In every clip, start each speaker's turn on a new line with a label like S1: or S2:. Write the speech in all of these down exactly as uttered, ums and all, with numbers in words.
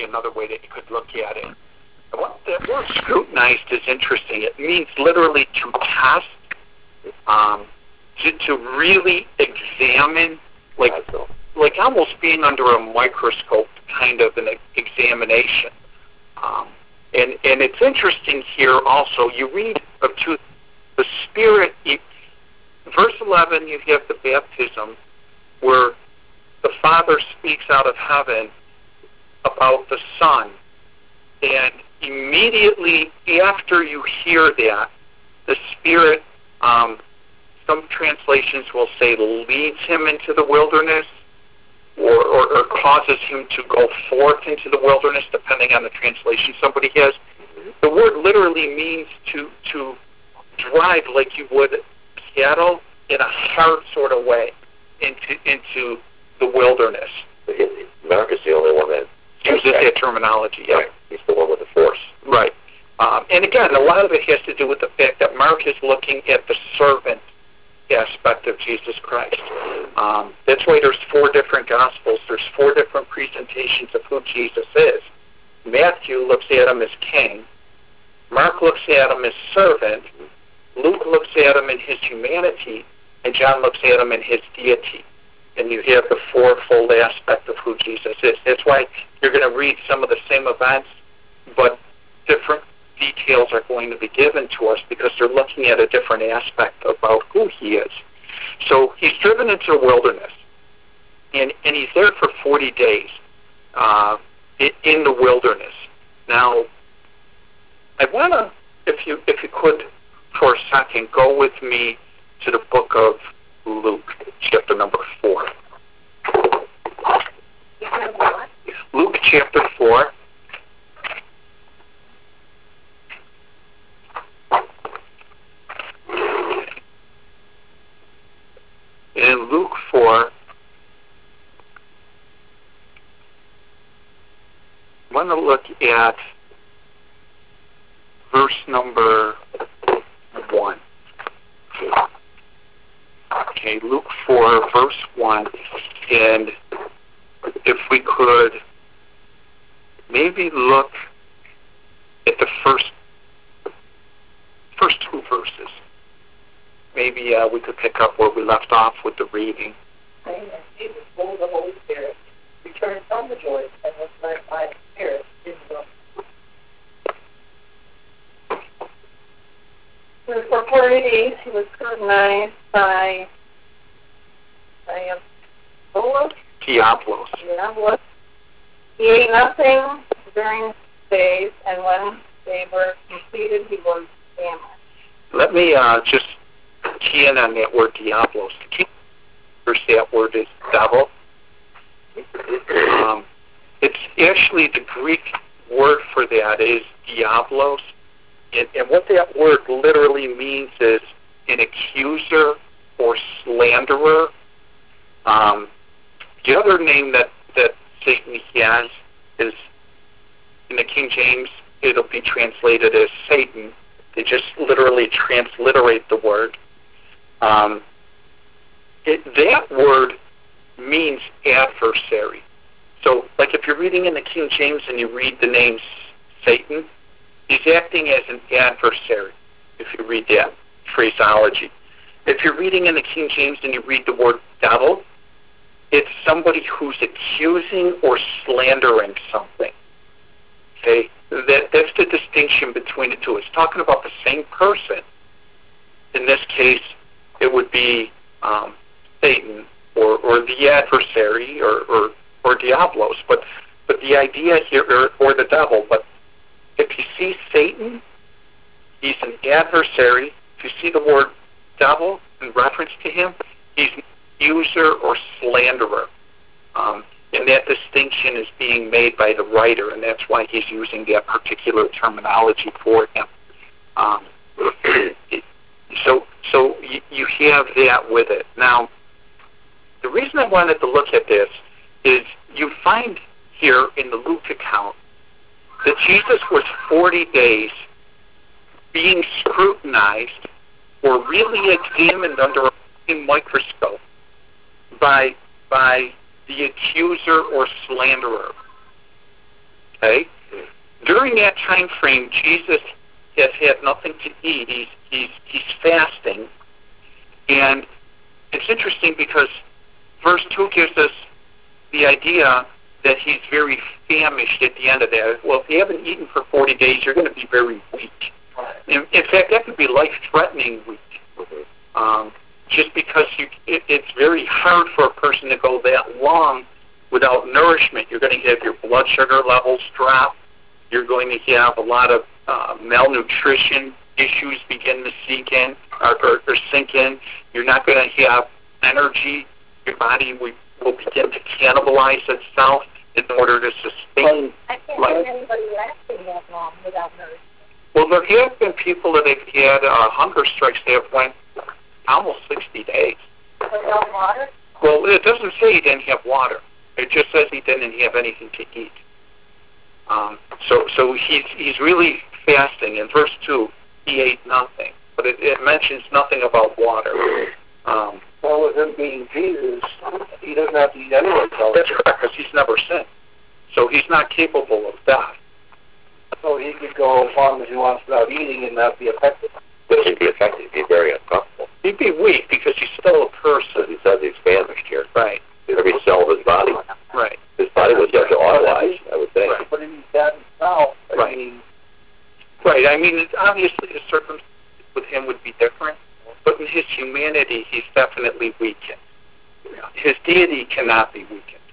S1: another way that you could look at it. What the word scrutinized is interesting. It means literally to test, um, to, to really examine, like like almost being under a microscope, kind of an examination. Um, and and it's interesting here also. You read of to the Spirit. You, verse eleven, you have the baptism, where the Father speaks out of heaven about the Son, and immediately after you hear that, the Spirit, um, some translations will say, leads him into the wilderness, or, or, or causes him to go forth into the wilderness, depending on the translation somebody has. The word literally means to to drive like you would cattle in a hard sort of way into into the wilderness.
S2: Mark is the only one that
S1: uses that terminology. Yeah.
S2: Right. He's the one with the force.
S1: Right. Um, and again, a lot of it has to do with the fact that Mark is looking at the servant aspect of Jesus Christ. Um, that's why there's four different Gospels. There's four different presentations of who Jesus is. Matthew looks at him as king. Mark looks at him as servant. Luke looks at him in his humanity. And John looks at him in his deity. And you have the fourfold aspect of who Jesus is. That's why you're going to read some of the same events, but different details are going to be given to us because they're looking at a different aspect about who he is. So he's driven into the wilderness, and, and he's there for forty days uh, in the wilderness. Now, I want to, if you if you could, for a second, go with me to the book of Luke, chapter number four. Luke chapter four. In Luke four, I want to look at verse number one. Okay, Luke four, verse one, and if we could maybe look at the first first two verses. Maybe uh, we could pick up where we left off with the reading.
S3: Saying that Jesus, full of the Holy Spirit, returned from the Jordan and was led by the Spirit into the wilderness. For forty days he was scrutinized by by Diabolos.
S1: Diabolos.
S3: Diabolos. He ate nothing during days, and when they were completed, he was famished.
S1: Let me uh, just key in on that word Diabolos. The key verse that word is devil. Um, it's actually the Greek word for that is Diabolos. And, and what that word literally means is an accuser or slanderer. Um, the other name that, that Satan has is, in the King James, it'll be translated as Satan. They just literally transliterate the word. Um, it, that word means adversary. So, like if you're reading in the King James and you read the name Satan, he's acting as an adversary, if you read that phraseology. If you're reading in the King James and you read the word devil, it's somebody who's accusing or slandering something. Okay? That, that's the distinction between the two. It's talking about the same person. In this case, it would be um, Satan or, or the adversary or, or, or Diabolos. But, but the idea here, or, or the devil, but if you see Satan, he's an adversary. If you see the word devil in reference to him, he's an accuser or slanderer. Um, and that distinction is being made by the writer, and that's why he's using that particular terminology for him. Um, so so you, you have that with it. Now, the reason I wanted to look at this is you find here in the Luke account that Jesus was forty days being scrutinized or really examined under a microscope by by the accuser or slanderer. Okay? During that time frame, Jesus has had nothing to eat. He's, he's, he's fasting. And it's interesting because verse two gives us the idea that he's very famished at the end of that. Well, if you haven't eaten for forty days, you're going to be very weak. In, in fact, that could be life-threatening weak. Um, just because you, it, it's very hard for a person to go that long without nourishment. You're going to have your blood sugar levels drop. You're going to have a lot of uh, malnutrition issues begin to sink in or, or, or sink in. You're not going to have energy. Your body will, will begin to cannibalize itself in order to sustain
S3: I can't
S1: life.
S3: see anybody lasting that long without nourishment.
S1: Well, there have been people that have had uh, hunger strikes that have went almost sixty days.
S3: Without water?
S1: Well, it doesn't say he didn't have water. It just says he didn't have anything to eat. Um, so, so he's he's really fasting. In verse two, he ate nothing, but it, it mentions nothing about water. Um,
S4: Well, with him being Jesus, he doesn't have to eat anyway.
S1: that's correct, because he's never sinned. So he's not capable of death.
S4: So he could go as long as he wants without eating and not be affected.
S2: But he'd be affected. He'd be very uncomfortable.
S1: He'd be weak because he's still a person.
S2: He says he's famished here.
S1: Right,
S2: Every cell of his body.
S1: right.
S2: His body was such to autolyze, I would think.
S1: Right.
S4: But if he's that himself, I
S1: Right.
S4: mean,
S1: Right, I mean, it's obviously the circumstances with him would be different, but in his humanity, he's definitely weakened. His deity cannot be weakened.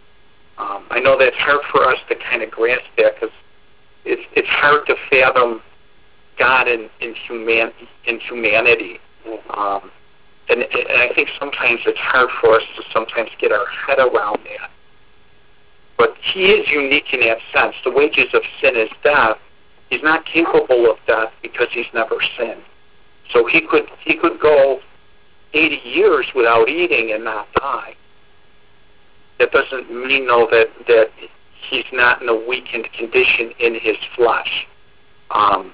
S1: Um, I know that's hard for us to kind of grasp that because it's it's hard to fathom God in in, human, in humanity, um, and, and I think sometimes it's hard for us to sometimes get our head around that. But he is unique in that sense. The wages of sin is death. He's not capable of death because he's never sinned. So he could he could go eighty years without eating and not die. That doesn't mean though that that he's not in a weakened condition in his flesh. Um,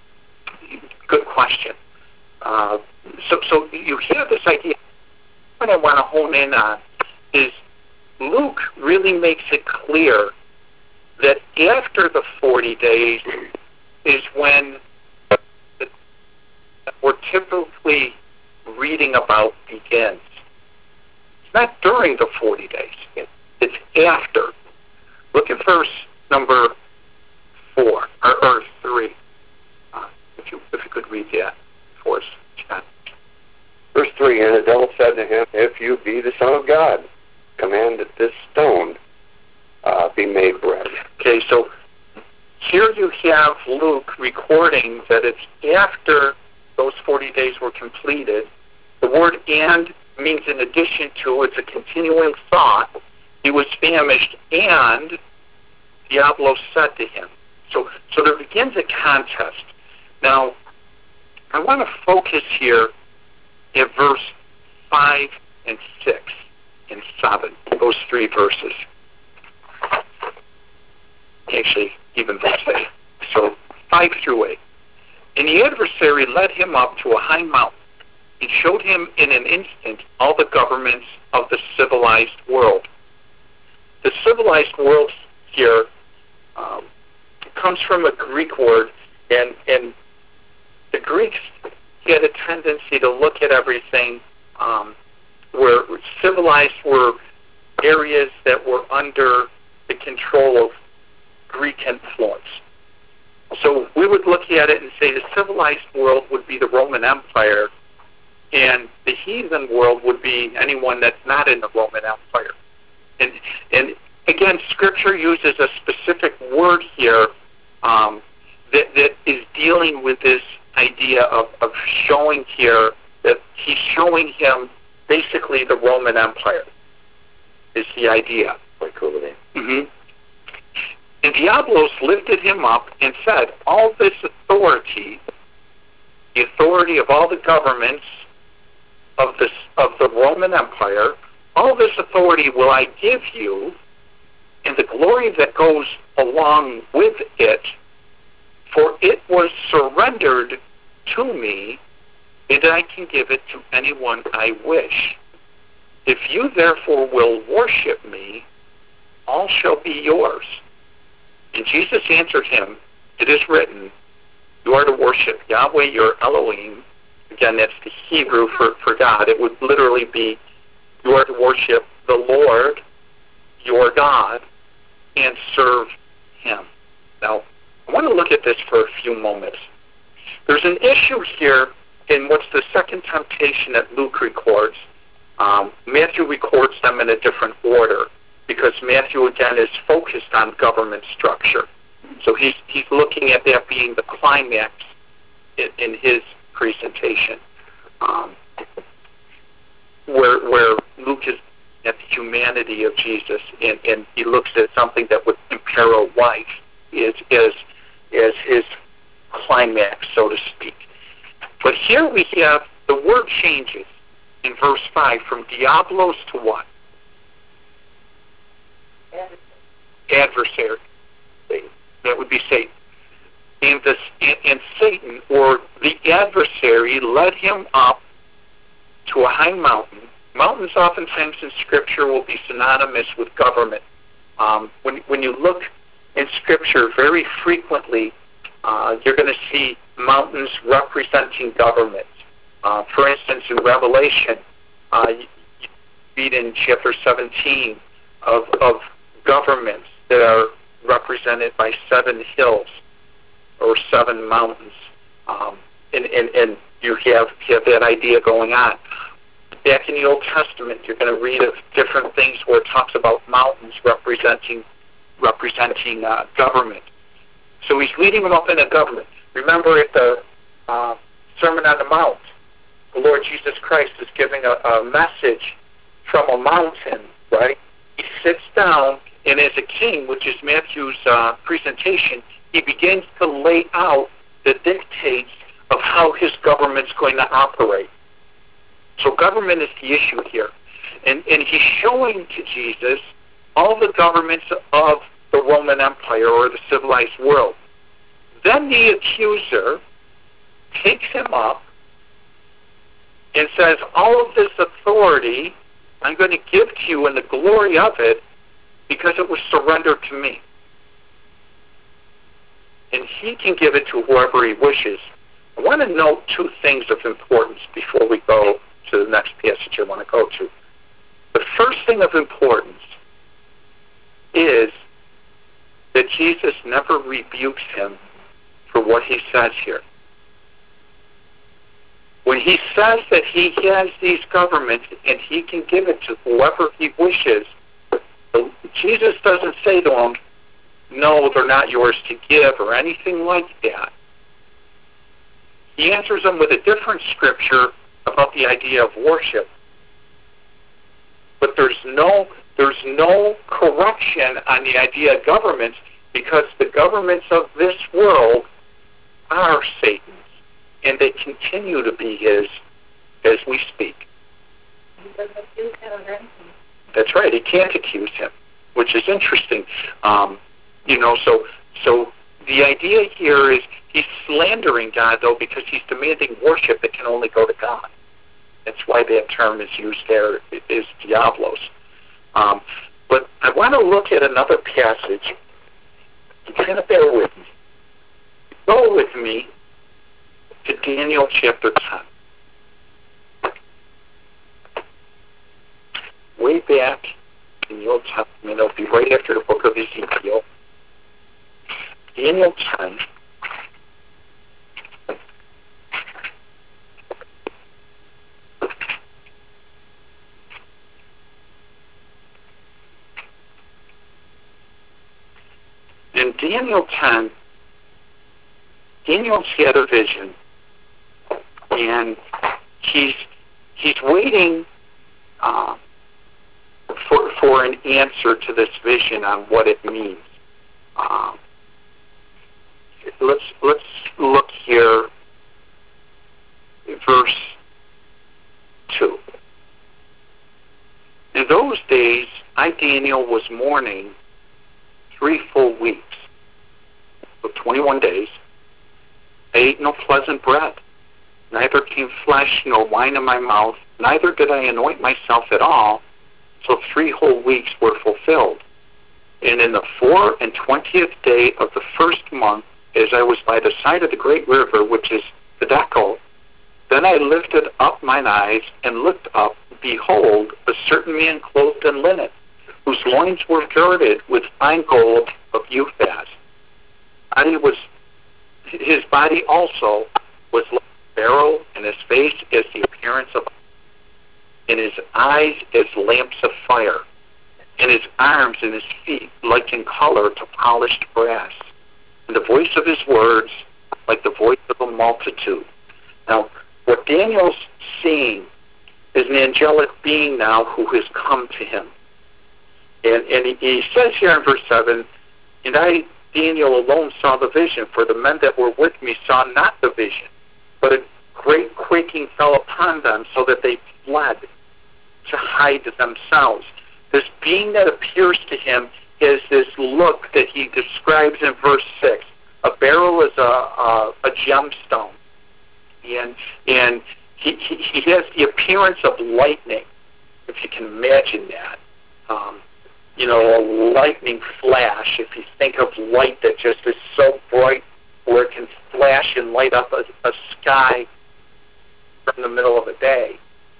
S1: good question. Uh, so so you hear this idea. What I want to hone in on is Luke really makes it clear that after the forty days is when the, we're typically reading about begins. It's not during the forty days. It's after. Look at verse number four, or, or three. Uh, if you if you could read that for us, John.
S5: Verse three, and the devil said to him, if you be the Son of God, command that this stone uh, be made bread.
S1: Okay, so here you have Luke recording that it's after those forty days were completed. The word and means in addition to, it's a continuing thought. He was famished, and Diablo said to him. So, so there begins a contest. Now, I want to focus here at verse five and six and seven, those three verses. Actually, even verse eight. So, five through eight. And the adversary led him up to a high mountain and showed him in an instant all the governments of the civilized world. The civilized world here um, comes from a Greek word, and, and the Greeks had a tendency to look at everything um, where civilized were areas that were under the control of Greek influence. So we would look at it and say the civilized world would be the Roman Empire, and the heathen world would be anyone that's not in the Roman Empire. And, and again, Scripture uses a specific word here um, that, that is dealing with this idea of, of showing here that he's showing him basically the Roman Empire is the idea.
S2: Like Covenant.
S1: Mm-hmm. And Diablos lifted him up and said, all this authority, the authority of all the governments of, this, of the Roman Empire, all this authority will I give you, and the glory that goes along with it, for it was surrendered to me, and I can give it to anyone I wish. If you therefore will worship me, all shall be yours. And Jesus answered him, "It is written, you are to worship Yahweh your Elohim." Again, that's the Hebrew for, for God. It would literally be, you are to worship the Lord, your God, and serve him. Now, I want to look at this for a few moments. There's an issue here in what's the second temptation that Luke records. Um, Matthew records them in a different order because Matthew, again, is focused on government structure. So he's, he's looking at that being the climax in, in his presentation, um, where, where Luke is at the humanity of Jesus, and, and he looks at something that would imperil life as, as, as his climax, so to speak. But here we have the word changes in verse five from diablos to what? Adversary. That would be Satan. And, this, and, and Satan, or the adversary, led him up to a high mountain. Mountains oftentimes in Scripture will be synonymous with government. Um, when, when you look in Scripture very frequently, uh, you're going to see mountains representing government. Uh, for instance, in Revelation, uh, you read in chapter seventeen of, of governments that are represented by seven hills or seven mountains. Um, and, and, and you have, have that idea going on. Back in the Old Testament, you're going to read of different things where it talks about mountains representing representing uh, government. So he's leading them up in a government. Remember at the uh, Sermon on the Mount, the Lord Jesus Christ is giving a, a message from a mountain, right? He sits down, and as a king, which is Matthew's uh, presentation, he begins to lay out the dictates of how his government's going to operate. So government is the issue here. And, and he's showing to Jesus all the governments of the Roman Empire or the civilized world. Then the accuser takes him up and says, all of this authority I'm going to give to you and the glory of it because it was surrendered to me. And he can give it to whoever he wishes. I want to note two things of importance before we go to the next passage I want to go to. The first thing of importance is that Jesus never rebukes him for what he says here. When he says that he has these governments and he can give it to whoever he wishes, Jesus doesn't say to him, no, they're not yours to give or anything like that. He answers them with a different scripture about the idea of worship. But there's no there's no correction on the idea of governments because the governments of this world are Satan's, and they continue to be his as we speak.
S3: He doesn't accuse him of anything.
S1: That's right. He can't accuse him, which is interesting. Um, you know, so so the idea here is he's slandering God, though, because he's demanding worship that can only go to God. That's why that term is used there, is diablos. Um, but I want to look at another passage. You kind of bear with me. Go with me to Daniel chapter ten. Way back in the Old Testament, it'll be right after the book of Ezekiel. Daniel ten. In Daniel ten, Daniel's had a vision, and he's he's waiting uh, for for an answer to this vision on what it means. Um, let's let's look here, verse two. In those days, I Daniel was mourning three full weeks, so twenty-one days. I ate no pleasant bread, neither came flesh nor wine in my mouth, neither did I anoint myself at all, till three whole weeks were fulfilled. And in the four and twentieth day of the first month, as I was by the side of the great river, which is the Dekel, then I lifted up mine eyes and looked up. Behold, a certain man clothed in linen, whose loins were girded with fine gold of Uphaz. And he was, his body also was like a beryl, and his face as the appearance of, and his eyes as lamps of fire, and his arms and his feet like in color to polished brass, and the voice of his words like the voice of a multitude. Now, what Daniel's seeing is an angelic being now who has come to him. And, and he, he says here in verse seven, and I, Daniel, alone saw the vision, for the men that were with me saw not the vision, but a great quaking fell upon them, so that they fled to hide themselves. This being that appears to him is this look that he describes in verse six. A beryl is a, a, a gemstone, and and he, he, he has the appearance of lightning, if you can imagine that. Um, you know, a lightning flash, if you think of light that just is so bright where it can flash and light up a, a sky from the middle of a day.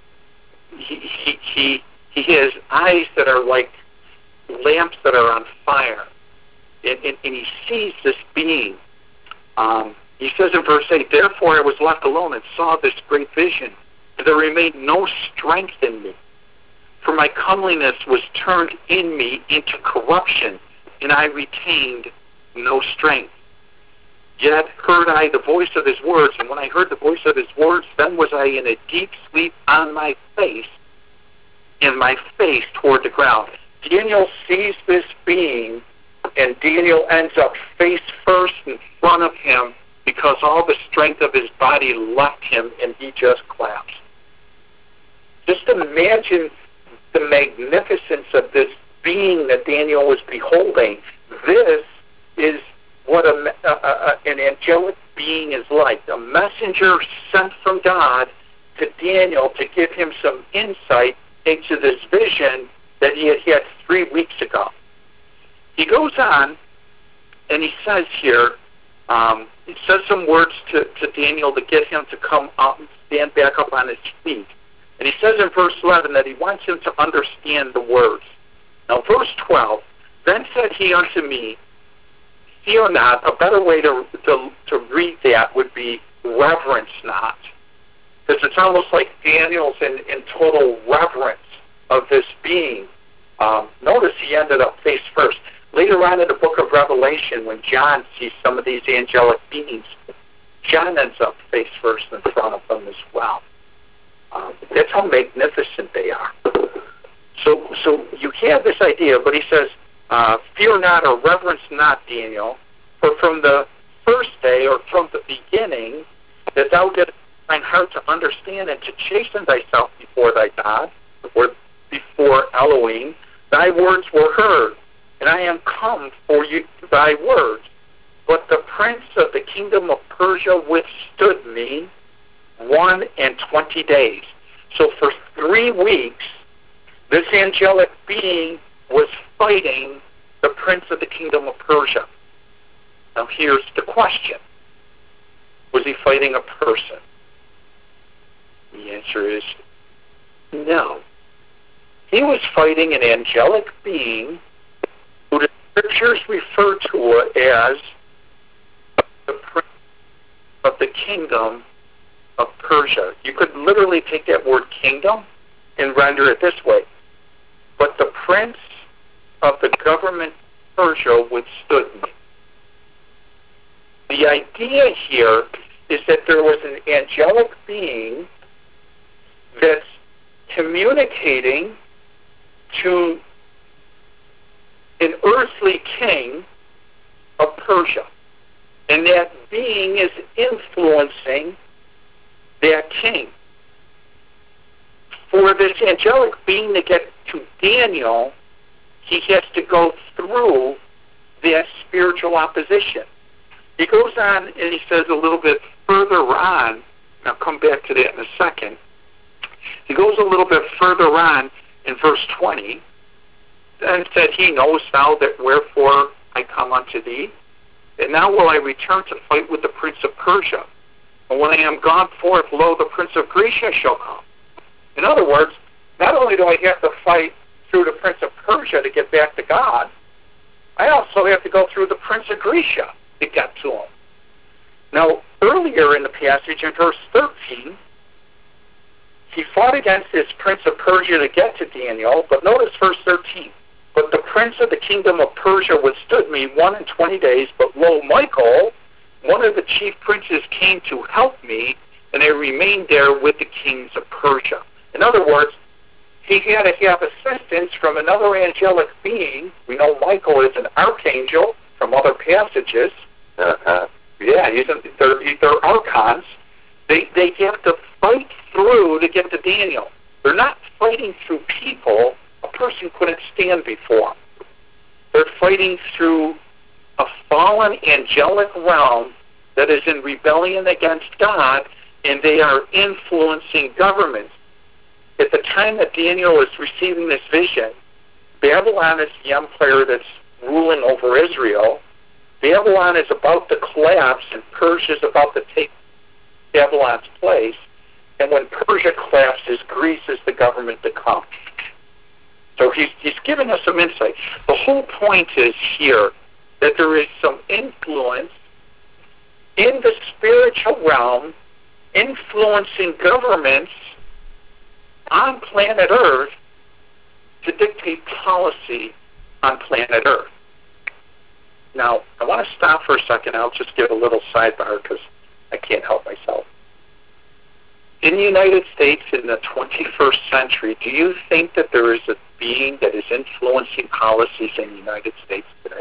S1: He, he, he, he has eyes that are like lamps that are on fire. And, and, and he sees this being. Um, he says in verse eight, therefore I was left alone and saw this great vision, and there remained no strength in me. For my comeliness was turned in me into corruption, and I retained no strength. Yet heard I the voice of his words, and when I heard the voice of his words, then was I in a deep sleep on my face, and my face toward the ground. Daniel sees this being, and Daniel ends up face first in front of him because all the strength of his body left him, and he just collapsed. Just imagine the magnificence of this being that Daniel was beholding. This is what a, a, a, an angelic being is like. A messenger sent from God to Daniel to give him some insight into this vision that he had had three weeks ago. He goes on, and he says here, um, he says some words to, to Daniel to get him to come up and stand back up on his feet. And he says in verse eleven that he wants him to understand the words. Now, verse twelve, then said he unto me, fear not. A better way to, to, to read that would be reverence not. Because it's almost like Daniel's in, in total reverence of this being. Um, notice he ended up face first. Later on in the book of Revelation, when John sees some of these angelic beings, John ends up face first in front of them as well. Um, that's how magnificent they are. So, so you have this idea, but he says, uh, fear not or reverence not, Daniel, for from the first day or from the beginning that thou didst thine heart to understand and to chasten thyself before thy God, or before Elohim, thy words were heard, and I am come for you thy words. But the prince of the kingdom of Persia withstood me one and twenty days. So for three weeks, this angelic being was fighting the prince of the kingdom of Persia. Now here's the question. Was he fighting a person? The answer is no. He was fighting an angelic being who the scriptures refer to as the prince of the kingdom of Persia. You could literally take that word kingdom and render it this way. But the prince of the government of Persia withstood me. The idea here is that there was an angelic being that's communicating to an earthly king of Persia. And that being is influencing that king. For this angelic being to get to Daniel, he has to go through that spiritual opposition. He goes on and he says a little bit further on, and I'll come back to that in a second. He goes a little bit further on in verse twenty, and said, He knows now that wherefore I come unto thee. And now will I return to fight with the prince of Persia. And when I am gone forth, lo, the prince of Grecia shall come. In other words, not only do I have to fight through the prince of Persia to get back to God, I also have to go through the prince of Grecia to get to him. Now, earlier in the passage, in verse thirteen, he fought against this prince of Persia to get to Daniel, but notice verse thirteen. But the prince of the kingdom of Persia withstood me one and twenty days, but lo, Michael, one of the chief princes, came to help me, and I remained there with the kings of Persia. In other words, he had to have assistance from another angelic being. We know Michael is an archangel from other passages.
S2: Uh-huh.
S1: Yeah, he's an, they're, they're archons. They, they have to fight through to get to Daniel. They're not fighting through people a person couldn't stand before. They're fighting through a fallen angelic realm that is in rebellion against God, and they are influencing governments. At the time that Daniel is receiving this vision, Babylon is the empire that's ruling over Israel. Babylon is about to collapse, and Persia is about to take Babylon's place. And when Persia collapses, Greece is the government to come. So he's, he's giving us some insight. The whole point is here that there is some influence in the spiritual realm influencing governments on planet Earth to dictate policy on planet Earth. Now, I want to stop for a second. I'll just give a little sidebar because I can't help myself. In the United States in the twenty-first century, do you think that there is a being that is influencing policies in the United States today?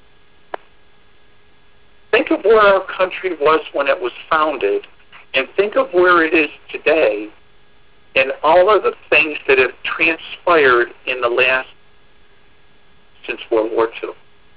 S1: Think of where our country was when it was founded, and think of where it is today, and all of the things that have transpired in the last, since World War Two,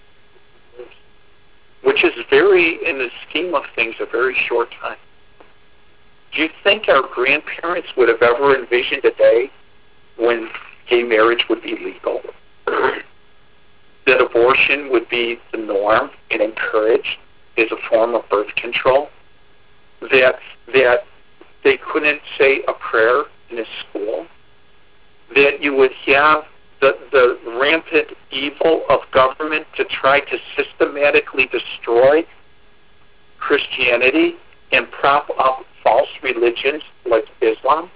S1: which is very, in the scheme of things, a very short time. Do you think our grandparents would have ever envisioned a day when gay marriage would be legal, that abortion would be the norm and encouraged as a form of birth control, that that they couldn't say a prayer in a school, that you would have the, the rampant evil of government to try to systematically destroy Christianity and prop up false religions like Islam,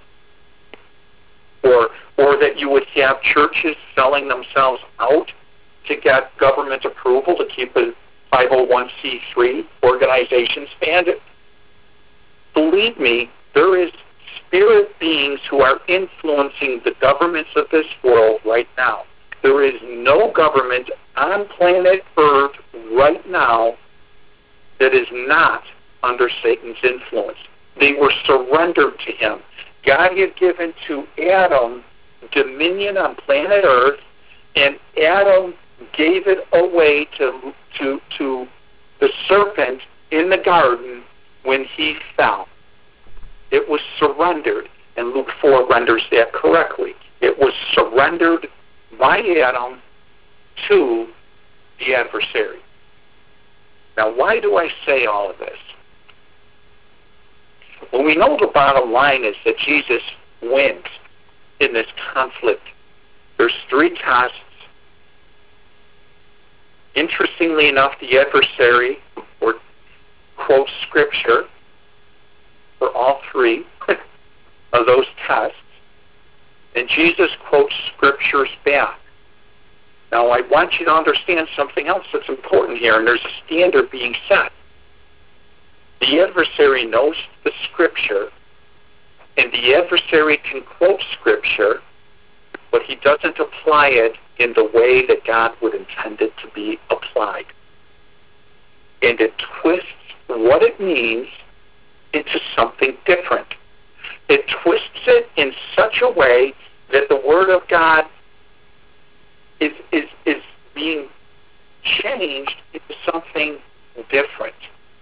S1: or or that you would have churches selling themselves out to get government approval to keep a five oh one c three organization standard. Believe me, there is spirit beings who are influencing the governments of this world right now. There is no government on planet Earth right now that is not under Satan's influence. They were surrendered to him. God had given to Adam dominion on planet Earth, and Adam gave it away to to to the serpent in the garden when he fell. It was surrendered, and Luke four renders that correctly. It was surrendered by Adam to the adversary. Now, why do I say all of this? Well, we know the bottom line is that Jesus wins in this conflict. There's three tests. Interestingly enough, the adversary or quotes Scripture for all three of those tests, and Jesus quotes Scriptures back. Now, I want you to understand something else that's important here, and there's a standard being set. The adversary knows the Scripture, and the adversary can quote Scripture, but he doesn't apply it in the way that God would intend it to be applied. And it twists what it means into something different. It twists it in such a way that the Word of God is, is, is being changed into something different.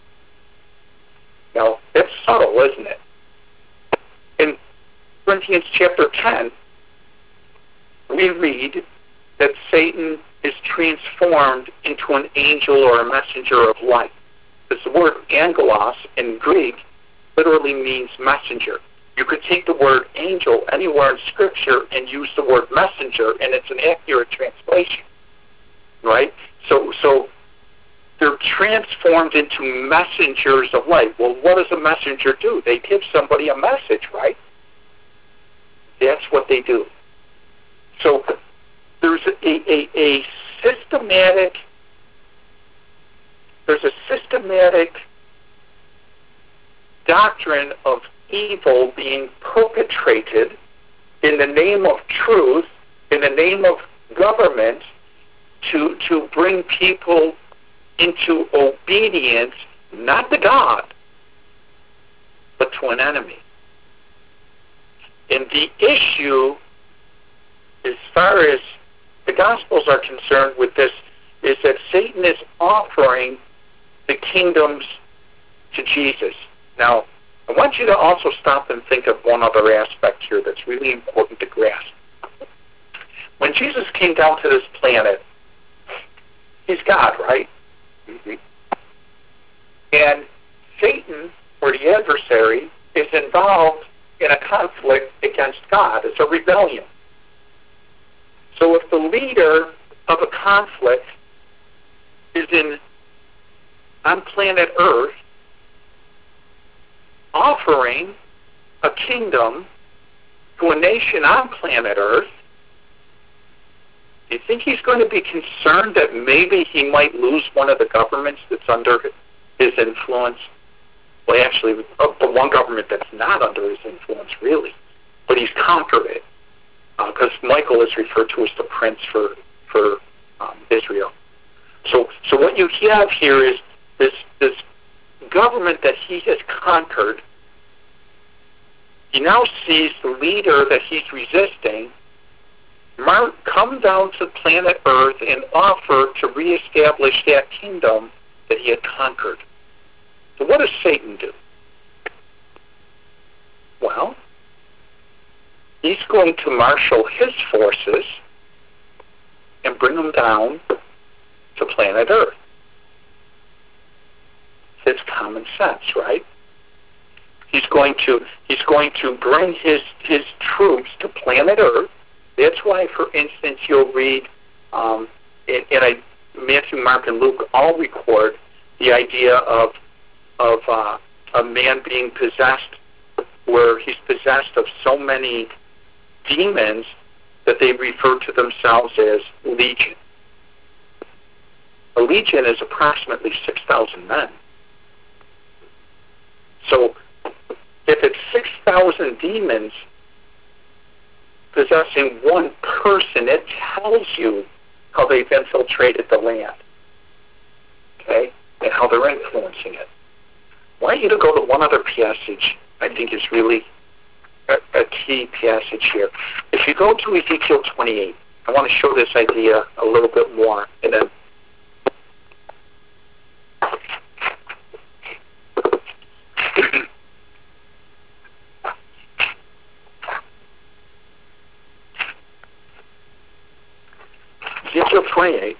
S1: Now, that's subtle, isn't it? In Corinthians chapter ten, we read that Satan is transformed into an angel or a messenger of light. Because the word angelos in Greek literally means messenger. You could take the word angel anywhere in Scripture and use the word messenger, and it's an accurate translation, right? So, so they're transformed into messengers of light. Well, what does a messenger do? They give somebody a message, right? That's what they do. So there's a, a, a systematic, there's a systematic doctrine of evil being perpetrated in the name of truth, in the name of government, to to bring people into obedience, not to God, but to an enemy. And the issue, as far as the Gospels are concerned with this, is that Satan is offering the kingdoms to Jesus. Now, I want you to also stop and think of one other aspect here that's really important to grasp. When Jesus came down to this planet, he's God, right? Mm-hmm. And Satan, or the adversary, is involved in a conflict against God. It's a rebellion. So if the leader of a conflict is in on planet Earth, offering a kingdom to a nation on planet Earth, do you think he's going to be concerned that maybe he might lose one of the governments that's under his influence? Well, actually, the one government that's not under his influence, really. But he's conquered it. Because uh, Michael is referred to as the prince for, for um, Israel. So so what you have here is this, this government that he has conquered. He now sees the leader that he's resisting come down to planet Earth and offer to reestablish that kingdom that he had conquered. So what does Satan do? Well, he's going to marshal his forces and bring them down to planet Earth. It's common sense, right? He's going to he's going to bring his his troops to planet Earth. That's why, for instance, you'll read, um, and, and I, Matthew, Mark, and Luke all record the idea of of uh, a man being possessed, where he's possessed of so many demons that they refer to themselves as legion. A legion is approximately six thousand men. So if it's six thousand demons possessing one person, it tells you how they've infiltrated the land, okay, and how they're influencing it. I want you to go to one other passage I think is really a, a key passage here. If you go to Ezekiel twenty-eight, I want to show this idea a little bit more. And then Ezekiel twenty-eight,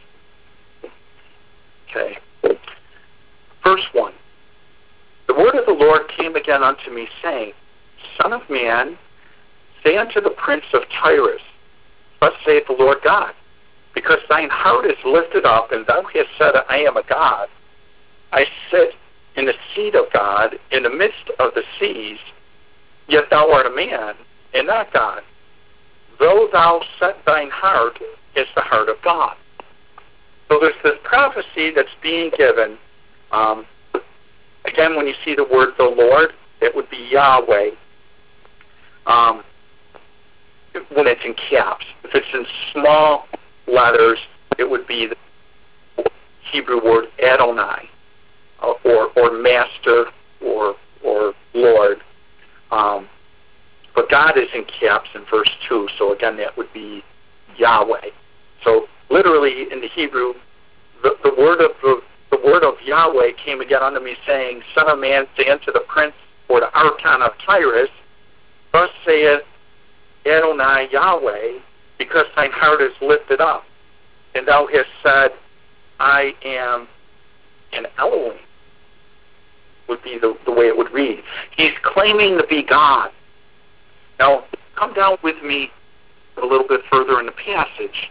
S1: okay, verse one. The word of the Lord came again unto me, saying, Son of man, say unto the prince of Tyrus, Thus saith the Lord God, because thine heart is lifted up, and thou hast said, I am a god. I sit in the seat of God, in the midst of the seas, yet thou art a man, and not God. Though thou set thine heart as the heart of God. So there's this prophecy that's being given. Um, again, when you see the word the Lord, it would be Yahweh. Um, when it's in caps. If it's in small letters, it would be the Hebrew word Adonai, or or master, or or Lord. Um, but God is in caps in verse two, so again that would be Yahweh. So literally in the Hebrew, the, the word of the, the word of Yahweh came again unto me, saying, Son of man, say unto the prince or the archon of Tyrus, Thus saith Adonai Yahweh, because thine heart is lifted up, and thou hast said, I am an Elohim, would be the, the way it would read. He's claiming to be God. Now, come down with me a little bit further in the passage.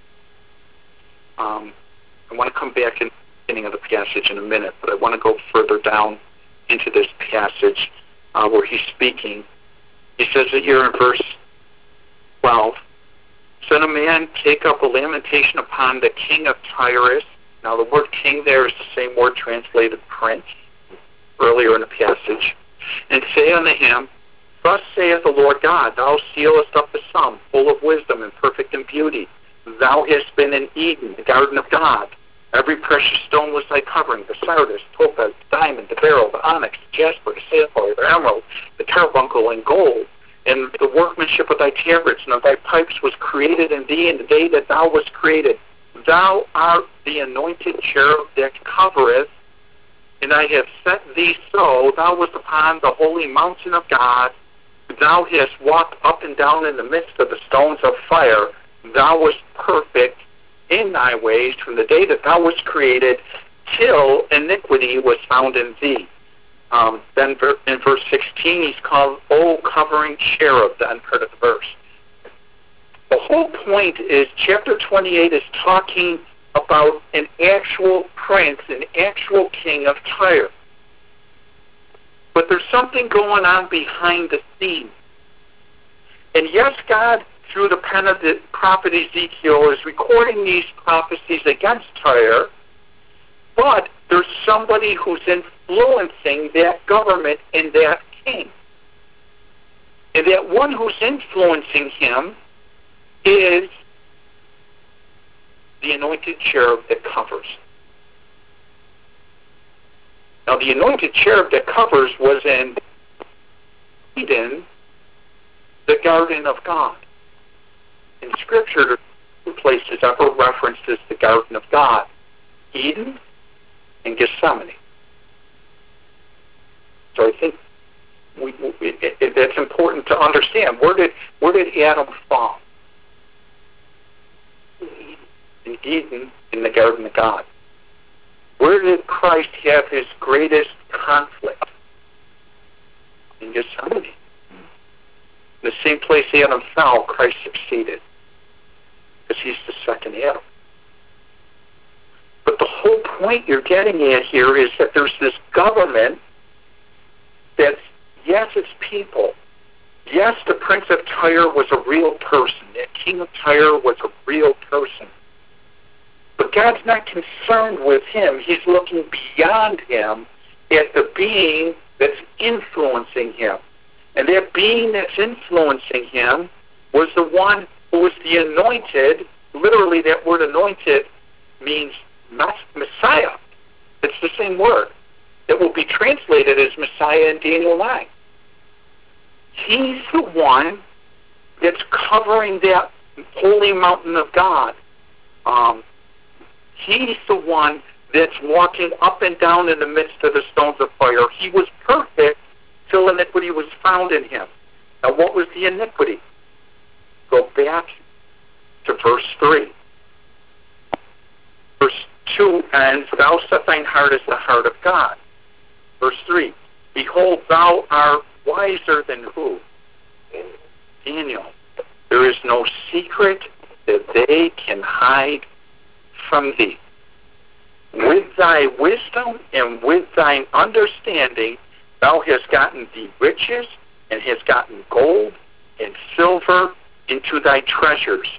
S1: Um, I want to come back in the beginning of the passage in a minute, but I want to go further down into this passage uh, where he's speaking. He says it here in verse twelve, Son of man, take up a lamentation upon the king of Tyrus. Now the word king there is the same word translated prince earlier in the passage. And say unto him, Thus saith the Lord God, Thou sealest up the sum, full of wisdom and perfect in beauty. Thou hast been in Eden, the garden of God. Every precious stone was thy covering, the sardius, topaz, the diamond, the beryl, the onyx, the jasper, the sapphire, the emerald, the carbuncle, and gold. And the workmanship of thy tabrets and of thy pipes was created in thee in the day that thou wast created. Thou art the anointed cherub that covereth, and I have set thee so. Thou wast upon the holy mountain of God. Thou hast walked up and down in the midst of the stones of fire. Thou wast perfect in thy ways from the day that thou wast created till iniquity was found in thee. Um, then in verse sixteen, he's called, O covering cherub, then part of the verse. The whole point is chapter twenty-eight is talking about an actual prince, an actual king of Tyre. But there's something going on behind the scenes. And yes, God, through the pen of the prophet Ezekiel, is recording these prophecies against Tyre, but there's somebody who's influencing that government and that king. And that one who's influencing him is the anointed cherub that covers. Now, the anointed cherub that covers was in Eden, the garden of God. In Scripture, there are two places ever referenced as the garden of God: Eden and Gethsemane. So I think we, we, it, it, that's important to understand. Where did where did Adam fall? In Eden, in the garden of God. Where did Christ have his greatest conflict? In Gethsemane. The same place Adam fell, Christ succeeded. Because he's the second Adam. But the whole point you're getting at here is that there's this government that's, yes, it's people. Yes, the Prince of Tyre was a real person. That King of Tyre was a real person. But God's not concerned with him. He's looking beyond him at the being that's influencing him. And that being that's influencing him was the one who was the anointed. Literally, that word anointed means Messiah. It's the same word. It will be translated as Messiah in Daniel nine. He's the one that's covering that holy mountain of God. Um, he's the one that's walking up and down in the midst of the stones of fire. He was perfect till iniquity was found in him. Now, what was the iniquity? Go back to verse three. Verse two ends, Thou set thine heart as the heart of God. Verse three, Behold, thou art wiser than who? Daniel. There is no secret that they can hide from thee. With thy wisdom and with thine understanding, thou hast gotten thee riches, and hast gotten gold and silver into thy treasures.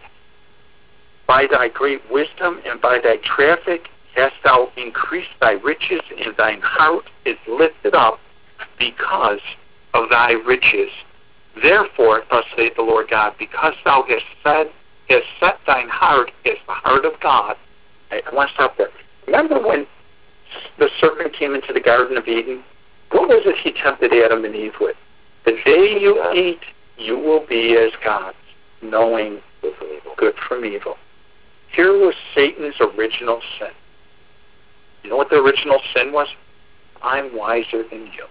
S1: By thy great wisdom and by thy traffic hast thou increased thy riches, and thine heart is lifted up because of thy riches. Therefore, thus saith the Lord God, because thou hast said, hast set thine heart as the heart of God. I, I want to stop there. Remember when the serpent came into the Garden of Eden? What was it he tempted Adam and Eve with? The day you eat, you will be as gods, knowing good from evil. Good from evil. Here was Satan's original sin. You know what the original sin was? I'm wiser than you.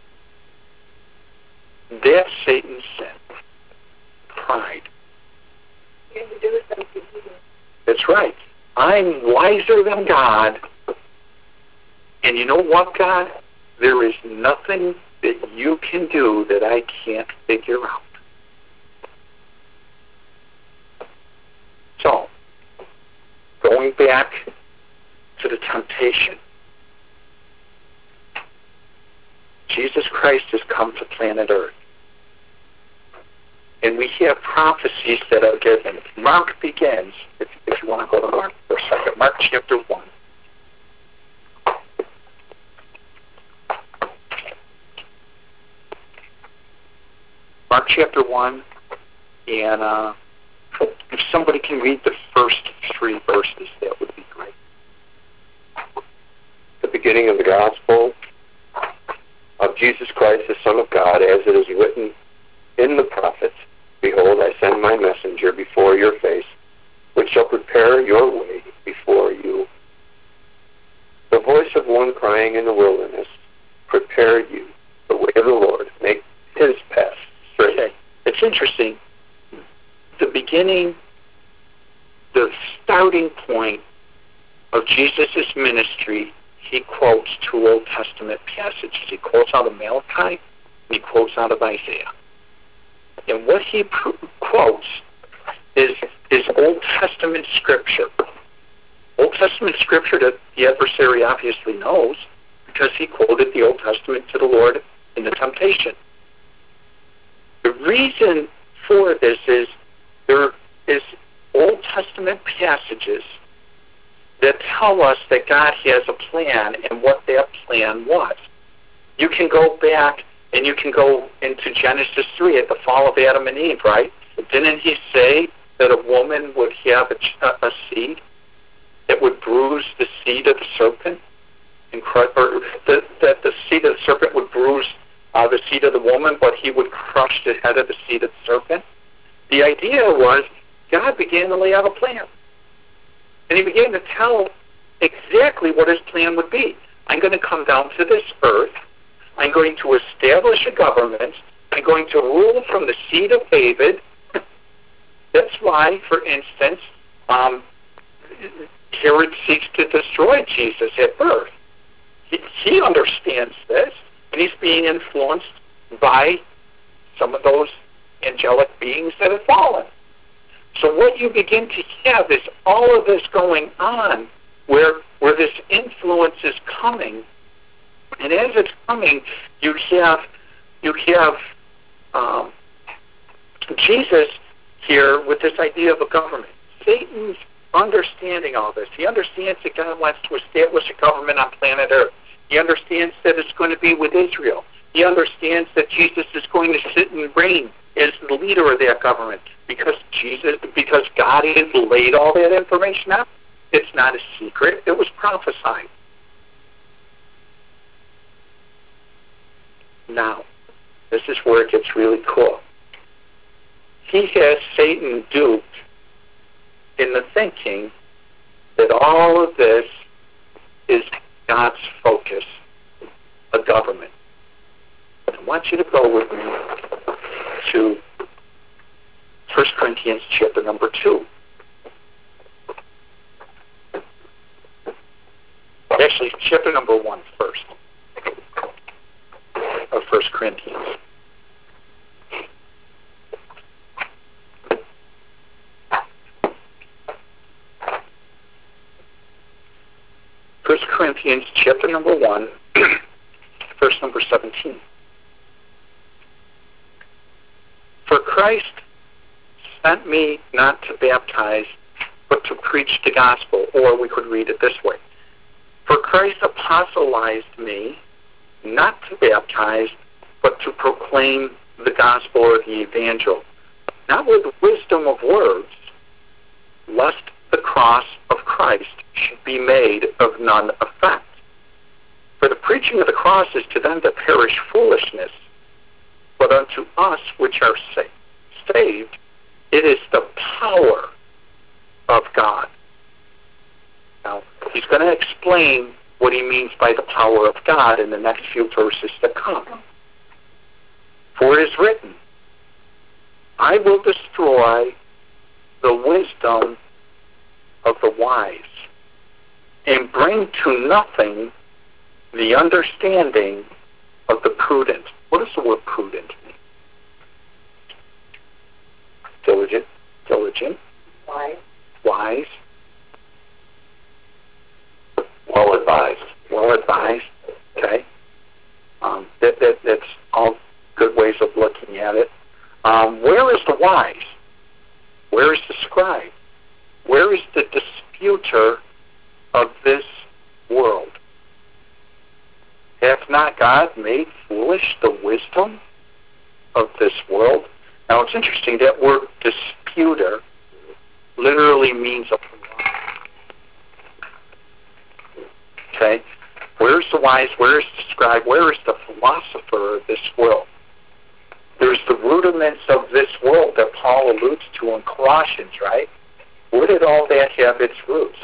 S1: That's Satan's sin. Pride.
S3: introduce them to you.
S1: That's right. I'm wiser than God. And you know what, God? There is nothing that you can do that I can't figure out. So, going back to the temptation, Jesus Christ has come to planet Earth. And we have prophecies that are given. Mark begins, if, if you want to go to Mark for a second, Mark chapter one. Mark chapter one, and uh, if somebody can read the first three verses, that would be great.
S5: The beginning of the gospel of Jesus Christ, the Son of God, as it is written in the prophets, behold, I send my messenger before your face, which shall prepare your way before you. The voice of one crying in the wilderness, prepare you the way of the Lord, make his path straight.
S1: Okay. It's interesting. The beginning, the starting point of Jesus' ministry, he quotes two Old Testament passages. He quotes out of Malachi, and he quotes out of Isaiah. And what he pr- quotes is, is Old Testament scripture. Old Testament scripture that the adversary obviously knows, because he quoted the Old Testament to the Lord in the temptation. The reason for this is there is Old Testament passages that tell us that God has a plan and what that plan was. You can go back and you can go into Genesis three at the fall of Adam and Eve, right? Didn't he say that a woman would have a, a seed that would bruise the seed of the serpent? And cru- or that, that the seed of the serpent would bruise uh, the seed of the woman, but he would crush the head of the seed of the serpent? The idea was God began to lay out a plan. And he began to tell exactly what his plan would be. I'm going to come down to this earth. I'm going to establish a government. I'm going to rule from the seed of David. That's why, for instance, um, Herod seeks to destroy Jesus at birth. He, he understands this, and he's being influenced by some of those angelic beings that have fallen. So what you begin to have is all of this going on where where this influence is coming, and as it's coming, you have you have um, Jesus here with this idea of a government. Satan's understanding all this. He understands that God wants to establish a government on planet Earth. He understands that it's going to be with Israel. He understands that Jesus is going to sit and reign as the leader of that government because Jesus, because God has laid all that information out. It's not a secret. It was prophesied. Now, this is where it gets really cool. He has Satan duped in the thinking that all of this is God's focus, a government. I want you to go with me to First Corinthians chapter number two. Actually, chapter number one first of First Corinthians. First Corinthians chapter number one, verse number seventeen. For Christ sent me not to baptize, but to preach the gospel, or we could read it this way. For Christ apostolized me not to baptize, but to proclaim the gospel or the evangel, not with wisdom of words, lest the cross of Christ should be made of none effect. For the preaching of the cross is to them that perish foolishness, but unto us which are sa- saved, it is the power of God. Now, he's going to explain what he means by the power of God in the next few verses that come. For it is written, I will destroy the wisdom of the wise, and bring to nothing the understanding of the prudent. What does the word prudent mean? Diligent. Diligent.
S3: Wise.
S1: Wise.
S2: Well advised.
S1: Well advised. Okay. Um, that, that that's all good ways of looking at it. Um, where is the wise? Where is the scribe? Where is the disputer of this world? Hath not God made foolish the wisdom of this world? Now it's interesting, that word disputer literally means a philosopher. Okay? Where's the wise? Where is the scribe? Where is the philosopher of this world? There's the rudiments of this world that Paul alludes to in Colossians, right? Where did all that have its roots?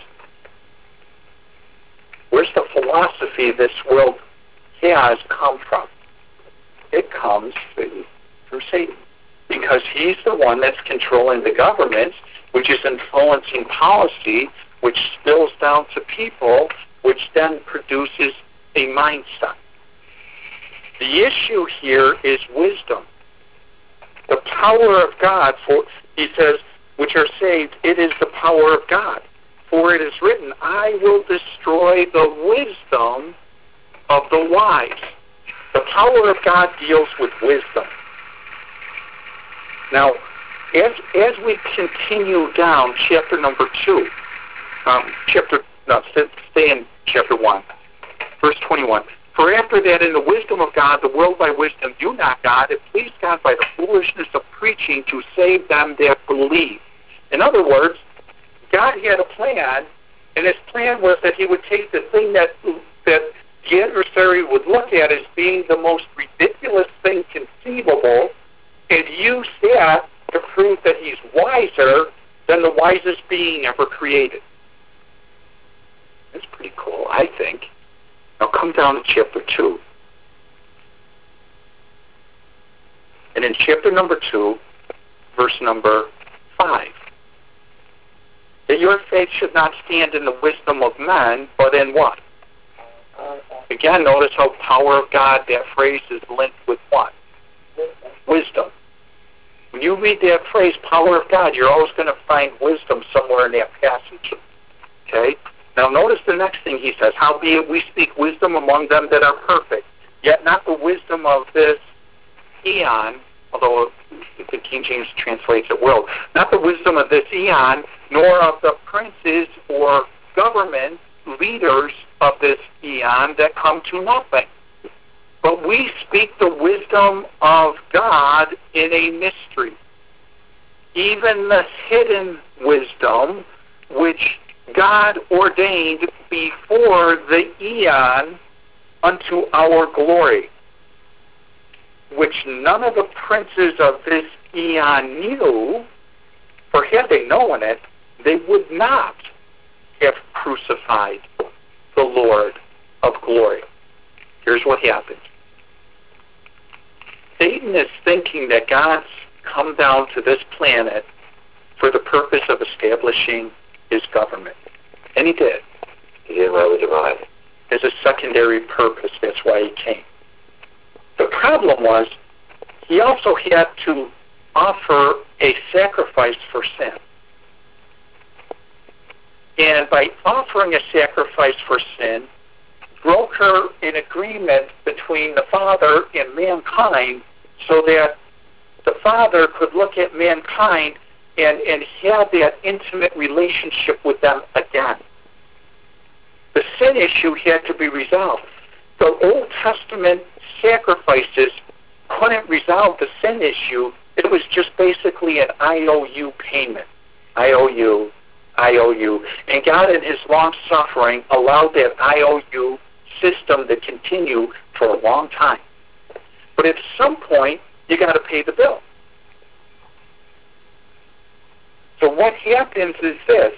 S1: Where's the philosophy this world has come from? It comes through, through Satan. Because he's the one that's controlling the governments, which is influencing policy, which spills down to people, which then produces a mindset. The issue here is wisdom. The power of God, for he says, which are saved, it is the power of God. For it is written, I will destroy the wisdom of the wise. The power of God deals with wisdom. Now, as as we continue down chapter number two, um, chapter no, stay in chapter one, verse twenty-one. For after that, in the wisdom of God, the world by wisdom knew not God, it pleased God by the foolishness of preaching to save them that believe. In other words, God had a plan, and his plan was that he would take the thing that that the adversary would look at as being the most ridiculous thing conceivable, and use that to prove that he's wiser than the wisest being ever created. That's pretty cool, I think. Now come down to chapter two. And in chapter number two, verse number five. That your faith should not stand in the wisdom of men, but in what? Again, notice how power of God, that phrase is linked with what? Wisdom. When you read that phrase, power of God, you're always going to find wisdom somewhere in that passage. Okay? Now notice the next thing he says, howbeit we speak wisdom among them that are perfect, yet not the wisdom of this eon, although the King James translates it world, not the wisdom of this eon, nor of the princes or government leaders of this eon that come to nothing. But we speak the wisdom of God in a mystery, even the hidden wisdom which God ordained before the eon unto our glory, which none of the princes of this eon knew, for had they known it, they would not have crucified the Lord of glory. Here's what happens. Satan is thinking that God's come down to this planet for the purpose of establishing his government. And he did.
S2: He did rightly divide.
S1: As a secondary purpose, that's why he came. The problem was, he also had to offer a sacrifice for sin. And by offering a sacrifice for sin, broker an agreement between the Father and mankind so that the Father could look at mankind and, and have that intimate relationship with them again. The sin issue had to be resolved. The Old Testament sacrifices couldn't resolve the sin issue. It was just basically an I O U payment. I O U, I O U. And God in his long suffering allowed that I O U system to continue for a long time. But at some point, you got to pay the bill. So what happens is this.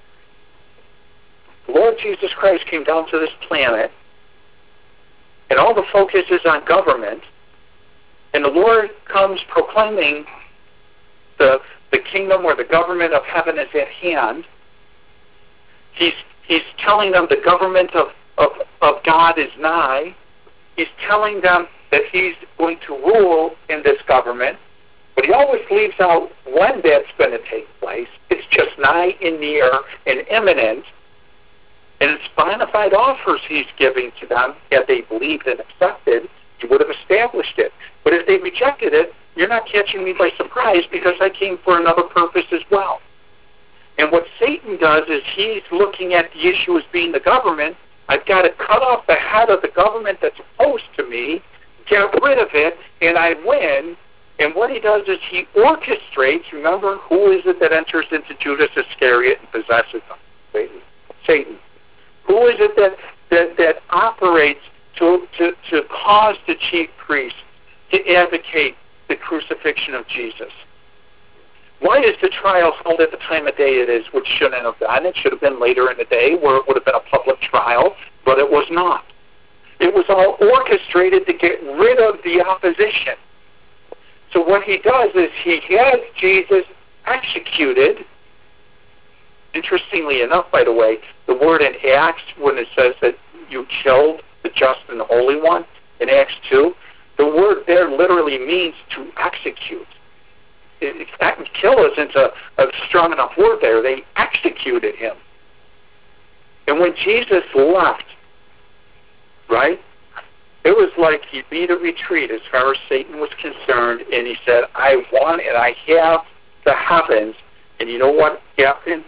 S1: The Lord Jesus Christ came down to this planet, and all the focus is on government, and the Lord comes proclaiming the, the kingdom or the government of heaven is at hand. He's he's telling them the government of, of, of God is nigh. He's telling them that he's going to rule in this government, but he always leaves out when that's going to take place. It's just nigh and near and imminent, and it's bona fide offers he's giving to them. Had they believed and accepted, he would have established it. But if they rejected it, you're not catching me by surprise, because I came for another purpose as well. And what Satan does is he's looking at the issue as being the government. I've got to cut off the head of the government that's opposed to me, get rid of it, and I win. And what he does is he orchestrates. Remember, who is it that enters into Judas Iscariot and possesses him? Satan. Satan. Who is it that that, that operates to, to, to cause the chief priest to advocate the crucifixion of Jesus? Why is the trial held at the time of day it is, which shouldn't have been? It should have been later in the day, where it would have been a public trial, but it was not. It was all orchestrated to get rid of the opposition. So what he does is he has Jesus executed. Interestingly enough, by the way, the word in Acts, when it says that you killed the just and the Holy One, in Acts two, the word there literally means to execute. It, it, kill isn't a, a strong enough word there. They executed him. And when Jesus left, right, it was like he beat a retreat as far as Satan was concerned, and he said, I want and I have the heavens. And you know what happened?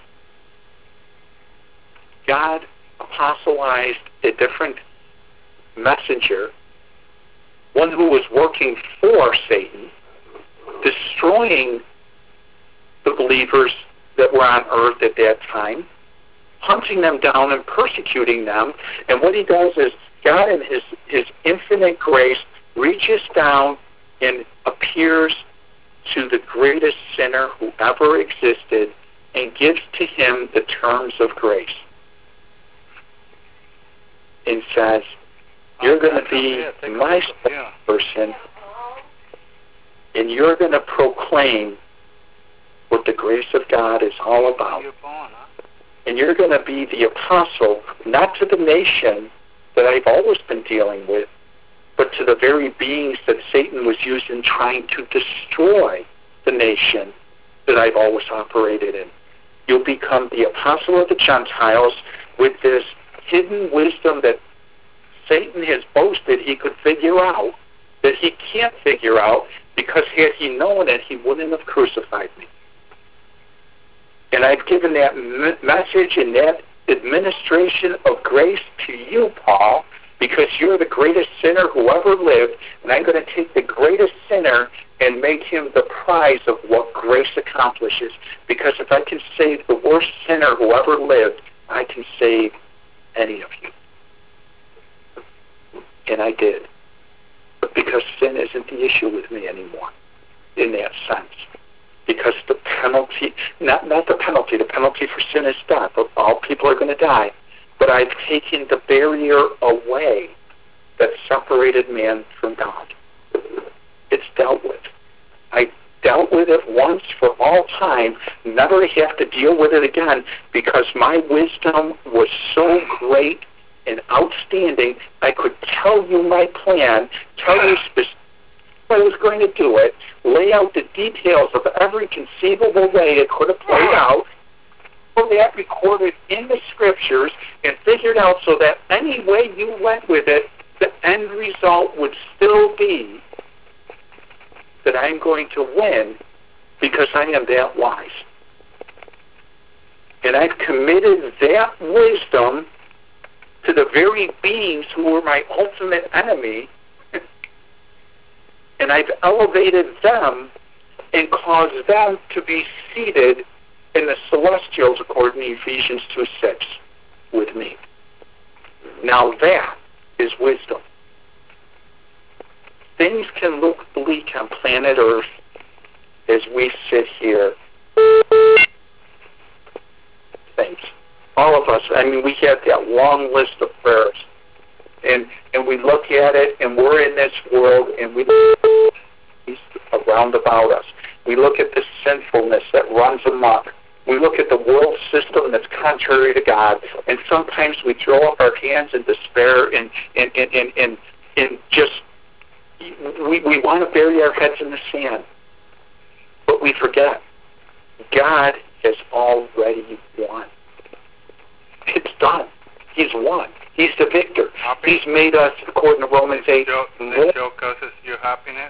S1: God apostolized a different messenger, one who was working for Satan, destroying the believers that were on earth at that time, hunting them down and persecuting them. And what he does is God in his, his infinite grace reaches down and appears to the greatest sinner who ever existed and gives to him the terms of grace and says, you're going to be my person, and you're going to proclaim what the grace of God is all about. And you're going to be the apostle, not to the nation that I've always been dealing with, but to the very beings that Satan was using trying to destroy the nation that I've always operated in. You'll become the apostle of the Gentiles with this hidden wisdom that Satan has boasted he could figure out, that he can't figure out, because had he known it, he wouldn't have crucified me. And I've given that m- message and that administration of grace to you, Paul, because you're the greatest sinner who ever lived, and I'm going to take the greatest sinner and make him the prize of what grace accomplishes. Because if I can save the worst sinner who ever lived, I can save any of you. And I did. But because sin isn't the issue with me anymore, in that sense. Because the penalty, not, not the penalty, the penalty for sin is death. All people are going to die. But I've taken the barrier away that separated man from God. It's dealt with. I dealt with it once for all time, never have to deal with it again, because my wisdom was so great and outstanding. I could tell you my plan, tell you specifically I was going to do it, lay out the details of every conceivable way it could have played out, all that recorded in the scriptures, and figured out so that any way you went with it, the end result would still be that I'm going to win because I am that wise. And I've committed that wisdom to the very beings who were my ultimate enemy, and I've elevated them and caused them to be seated in the celestials according to Ephesians two six with me. Now that is wisdom. Things can look bleak on planet Earth as we sit here. Things. All of us, I mean, we have that long list of prayers. And and we look at it, and we're in this world, and we look around about us. We look at the sinfulness that runs amok. We look at the world system that's contrary to God, and sometimes we throw up our hands in despair and and and and, and, and just we, we want to bury our heads in the sand. But we forget, God has already won. It's done. He's won. He's the victor.
S6: Happy?
S1: He's made us, according to Romans eight,
S6: Show,
S1: more,
S6: show causes your happiness?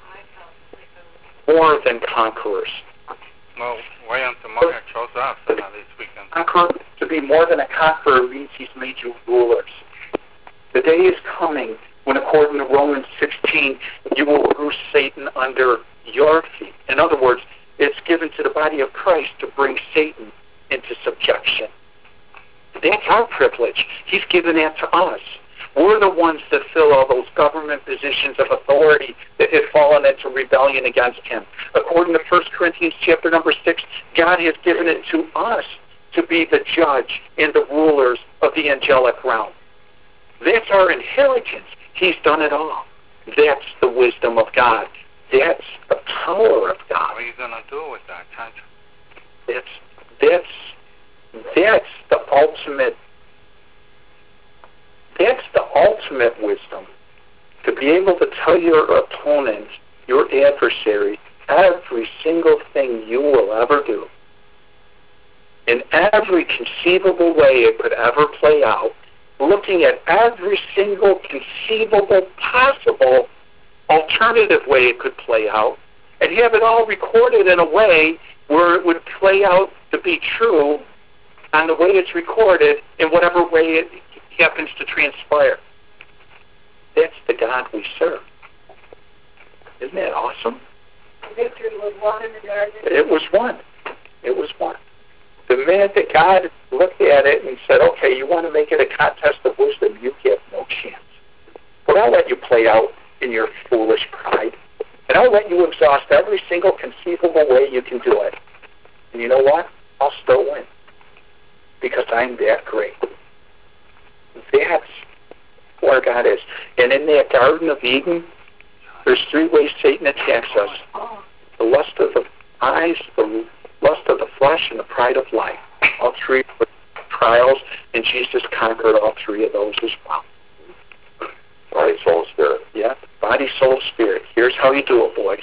S1: more than conquerors.
S6: Well, William tomorrow shows us uh, this weekend.
S1: Conqueror, to be more than a conqueror means he's made you rulers. The day is coming when, according to Romans sixteen, you will bruise Satan under your feet. In other words, it's given to the body of Christ to bring Satan into subjection. That's our privilege. He's given that to us. We're the ones that fill all those government positions of authority that have fallen into rebellion against him. According to First Corinthians chapter number six, God has given it to us to be the judge and the rulers of the angelic realm. That's our inheritance. He's done it all. That's the wisdom of God. That's the power of God.
S6: What are you going to do with that, can't you?
S1: That's, that's, that's the ultimate That's the ultimate wisdom, to be able to tell your opponent, your adversary, every single thing you will ever do, in every conceivable way it could ever play out, looking at every single conceivable, possible, alternative way it could play out, and have it all recorded in a way where it would play out to be true on the way it's recorded in whatever way it happens to transpire. That's the God we serve. Isn't that awesome?
S3: Victory was won in the garden.
S1: It was won. It was won. The minute that God looked at it and said, okay, you want to make it a contest of wisdom, you have no chance. But I'll let you play out in your foolish pride. And I'll let you exhaust every single conceivable way you can do it. And you know what? I'll still win. Because I'm that great. That's where God is. And in that Garden of Eden, there's three ways Satan attacks us. The lust of the eyes, the lust of the flesh, and the pride of life. All three were trials, and Jesus conquered all three of those as well.
S5: Body, soul, spirit.
S1: Yeah, body, soul, spirit. Here's how you do it, boys.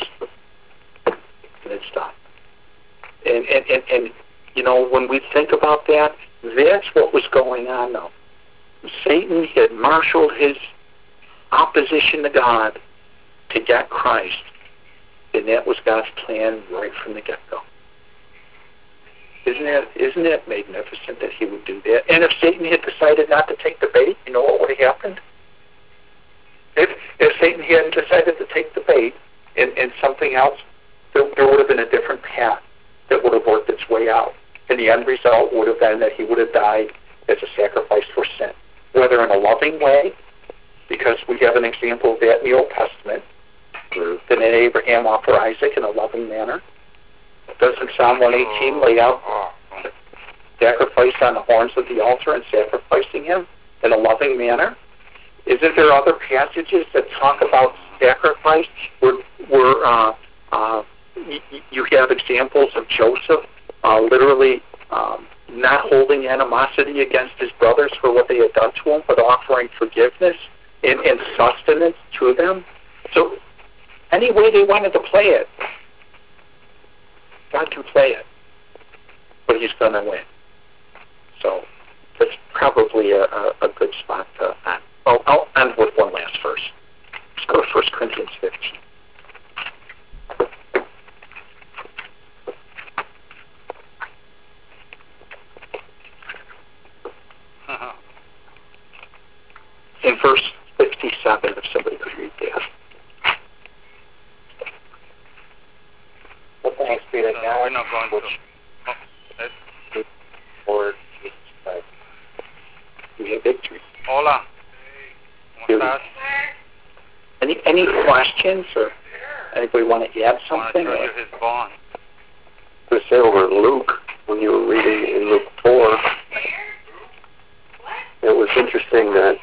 S1: And it's done. And, and, and, and you know, when we think about that, that's what was going on now. Satan had marshaled his opposition to God to get Christ, and that was God's plan right from the get-go. Isn't that, isn't that magnificent that he would do that? And if Satan had decided not to take the bait, you know what would have happened? If, if Satan hadn't decided to take the bait and, and something else, there, there would have been a different path that would have worked its way out. And the end result would have been that he would have died as a sacrifice for sin. Whether in a loving way, because we have an example of that in the Old Testament, that Abraham offered Isaac in a loving manner. Doesn't Psalm one eighteen lay out sacrifice on the horns of the altar and sacrificing him in a loving manner? Isn't there other passages that talk about sacrifice where, where uh, uh, y- you have examples of Joseph uh, literally um, not holding animosity against his brothers for what they had done to him, but offering forgiveness and, and sustenance to them? So any way they wanted to play it, God can play it, but he's going to win. So that's probably a, a, a good spot to end. Oh, I'll end with one last verse. Let's go to First Corinthians fifteen.
S6: Uh-huh.
S1: In verse fifty-seven, if somebody could read that.
S4: Well, thanks be to
S6: No,
S4: God.
S6: we're not going to. Oh, that's,
S4: Lord Jesus Christ.
S1: We have victory.
S6: hola. ¿Cómo estás?
S1: Any any questions, or anybody want to add
S6: I want to
S1: something?
S6: show
S1: Or?
S6: you his bond.
S5: To say over Luke, when you were reading in Luke four, it was interesting that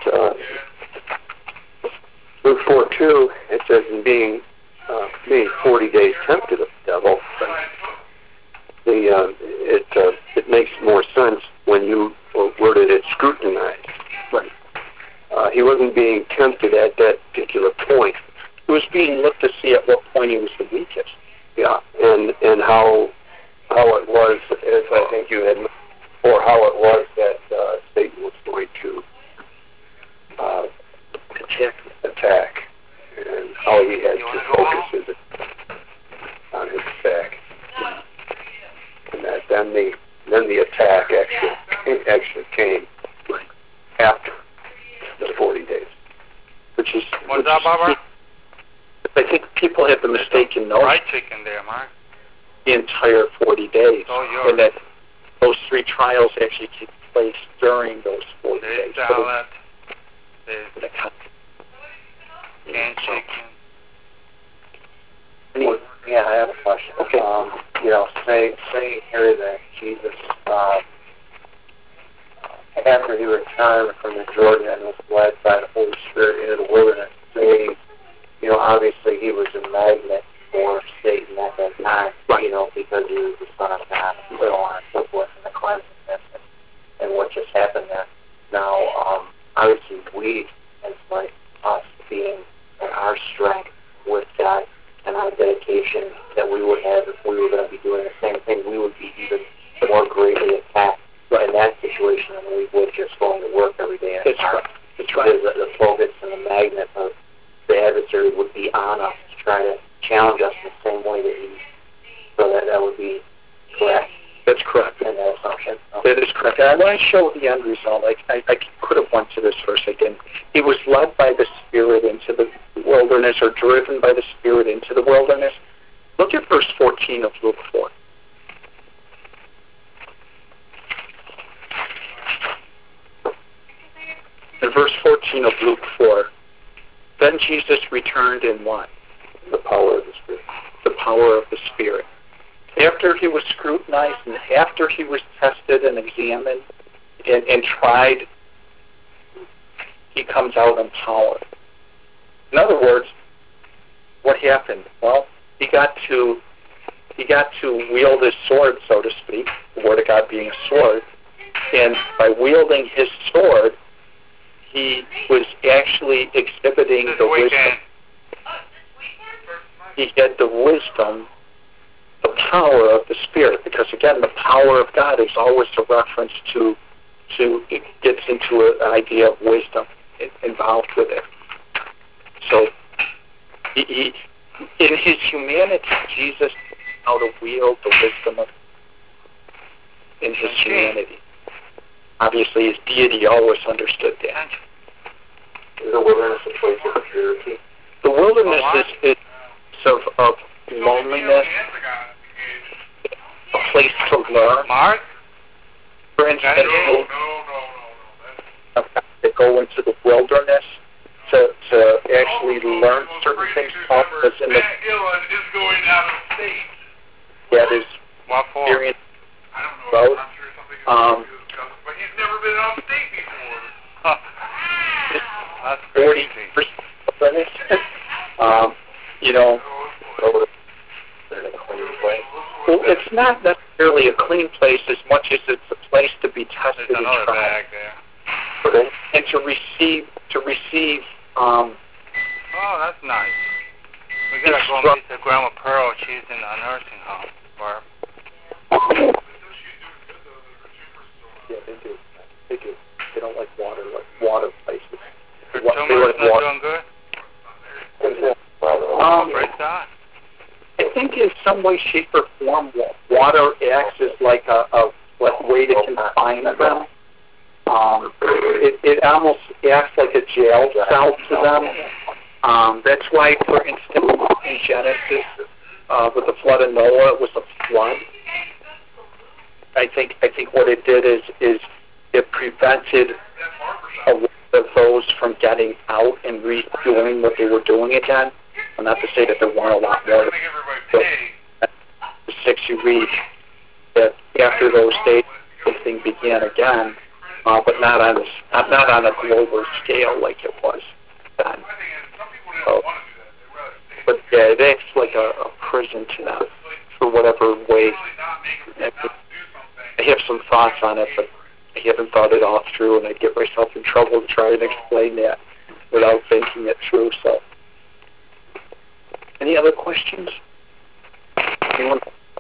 S5: uh, Luke four two, it says, in being uh, being forty days tempted of devil. devil. The uh, it uh, it makes more sense when you worded it scrutinized.
S1: Right.
S5: Uh, he wasn't being tempted at that particular point.
S1: He was being looked to see at what point he was the weakest.
S5: Yeah, and and how how it was, as I think you had, or how it was that uh, Satan was going to uh, attack, attack, and how he had to focus his on his attack, and that then the then the attack actually actually came after the forty days, which is
S6: What's up, Barbara?
S1: I think people have the mistaken notion
S6: Fried chicken there, Mark.
S1: the entire forty days,
S6: Oh, yours.
S1: and that those three trials actually take place during those forty
S6: There's
S1: days.
S6: salad. There's
S1: So the con-
S6: canned chicken.
S4: Well, yeah, I have a question.
S1: Okay.
S4: Um, you know, say say here that Jesus, uh, after he returned from the Jordan and was led by the Holy Spirit into the wilderness, say, you know, obviously he was a magnet for Satan at that time,
S1: Right.
S4: you know, because he was the Son of God and so on and so forth, and the cleanliness and, and what just happened there. Now, um, obviously we, as like us being in our strength with God and our dedication that we would have if we were going to be doing the same thing, we would be even more greatly attacked in that situation than we would just going to work every day.
S1: That's right. That's right.
S4: Because the, the focus and the magnet of the adversary would be on us to try to challenge us in the same way that he, so that that would be correct.
S1: That's correct.
S4: In that assumption.
S1: That is correct. And I want to show the end result. I, I, I could have went to this verse. I didn't. He was led by the Spirit into the wilderness, or driven by the Spirit into the wilderness. Look at verse fourteen of Luke four. In verse fourteen of Luke four, then Jesus returned in what?
S5: the power of the Spirit.
S1: The power of the Spirit. After he was scrutinized and after he was tested and examined and, and tried, he comes out in power. In other words, what happened? Well, he got to he got to wield his sword, so to speak, the Word of God being a sword, and by wielding his sword, he was actually exhibiting
S6: This
S1: the
S6: weekend.
S1: wisdom. He had the wisdom, the power of the Spirit, because again, the power of God is always a reference to, to it gets into a, an idea of wisdom involved with it. So, he, he, in his humanity, Jesus knew how to wield the wisdom of in his humanity. Obviously, his deity always understood that.
S5: Is the wilderness a place of purity?
S1: The wilderness is, is of, of loneliness, a place to learn.
S6: Mark?
S1: For instance,
S6: No, no, no, no.
S1: they go into the wilderness to to actually learn certain things off us in the
S7: Matt Dillon is going out of state.
S1: that is
S6: What for?
S1: experience.
S7: I don't know.
S1: Both.
S7: I'm sure something is
S1: Um,
S7: discussed, but he's never been out of state before.
S6: Huh. That's
S1: forty
S6: crazy.
S1: percent. um, you know,
S7: Oh,
S1: well, it's not necessarily a clean place as much as it's a place to be tested
S6: There's
S1: and
S6: another
S1: tried,
S6: bag there.
S1: and to receive to receive. Um,
S6: Oh, that's nice. We gotta go meet the Grandma Pearl. She's in a nursing home. Barb.
S1: yeah, they do. They do. They don't like water, like water places.
S6: Her
S1: Wa- they
S6: tumor's
S1: like
S6: not
S1: water.
S6: doing good?
S1: Um,
S6: Praise God.
S1: I think in some way, shape, or form, wa- water acts as like a, a like way to confine them. Um, it, it almost acts like a jail cell to them. Um, that's why, for instance, in Genesis, uh, with the flood of Noah, it was a flood. I think I think what it did is is it prevented a lot of those from getting out and redoing what they were doing again. Well, not to say that there weren't a lot more.
S7: I think everybody
S1: But
S7: pays.
S1: the six you read that after those days, everything began again, uh, but not on this, not, not on a global scale like it was then.
S7: I think some people
S1: Oh.
S7: didn't want to do that. They'd rather stay.
S1: But yeah, that's like a, a prison to them. for whatever way.
S7: Really not making
S1: I
S7: them not do something.
S1: I have some thoughts on it, but I haven't thought it all through, and I'd get myself in trouble to try and explain that without thinking it through. So, any other questions? Anyone?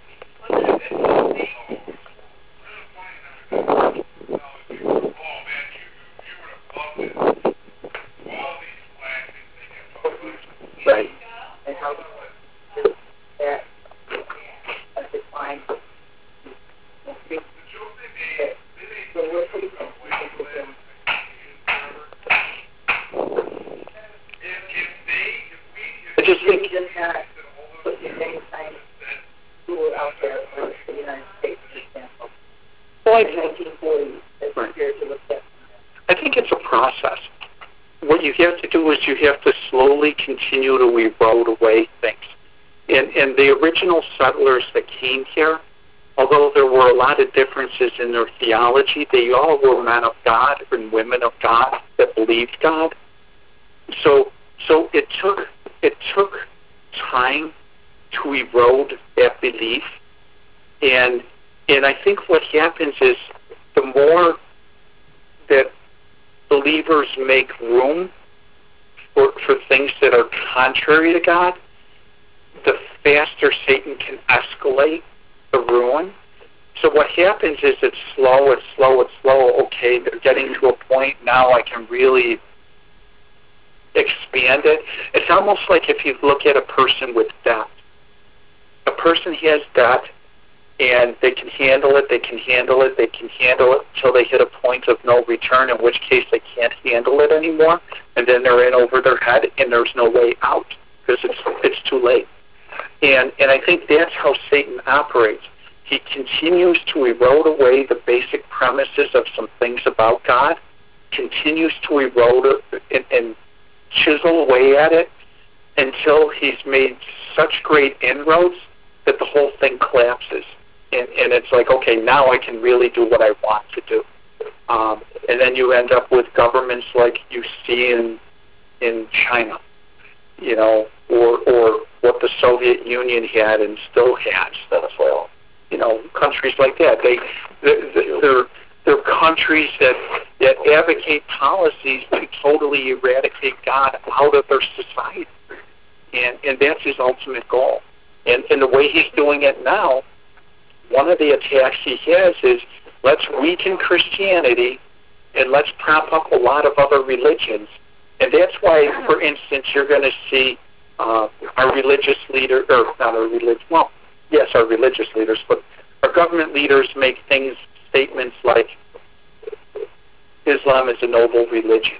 S1: Right.
S3: And how is that a decline? So we're pretty
S1: I just think,
S3: we didn't have put the same kind of tool out there for the United States, for example,
S1: well,
S3: in
S1: I,
S3: nineteen forty, as
S1: Right.
S3: compared to look at.
S1: I think it's a process. What you have to do is you have to slowly continue to erode away things. And, and the original settlers that came here, although there were a lot of differences in their theology, they all were men of God and women of God that believed God. So, so it took it took time to erode that belief, and and I think what happens is the more that believers make room for for things that are contrary to God, the faster Satan can escalate the ruin. So what happens is it's slow, it's slow, it's slow. Okay, they're getting to a point now I can really expand it. It's almost like if you look at a person with debt. A person has debt, and they can handle it, they can handle it, they can handle it until they hit a point of no return, in which case they can't handle it anymore, and then they're in over their head, and there's no way out because it's it's too late. And and I think that's how Satan operates. He continues to erode away the basic premises of some things about God, continues to erode it and, and chisel away at it until he's made such great inroads that the whole thing collapses. And, and it's like, okay, now I can really do what I want to do. Um, and then you end up with governments like you see in in China, you know, or or what the Soviet Union had and still has. Venezuela. You know, countries like that. They they're they're countries that that advocate policies to totally eradicate God out of their society, and and that's his ultimate goal. And and the way he's doing it now, one of the attacks he has is let's weaken Christianity and let's prop up a lot of other religions. And that's why, for instance, you're going to see uh, our religious leader, or not our religious, well, yes, our religious leaders, but our government leaders make things, statements like Islam is a noble religion.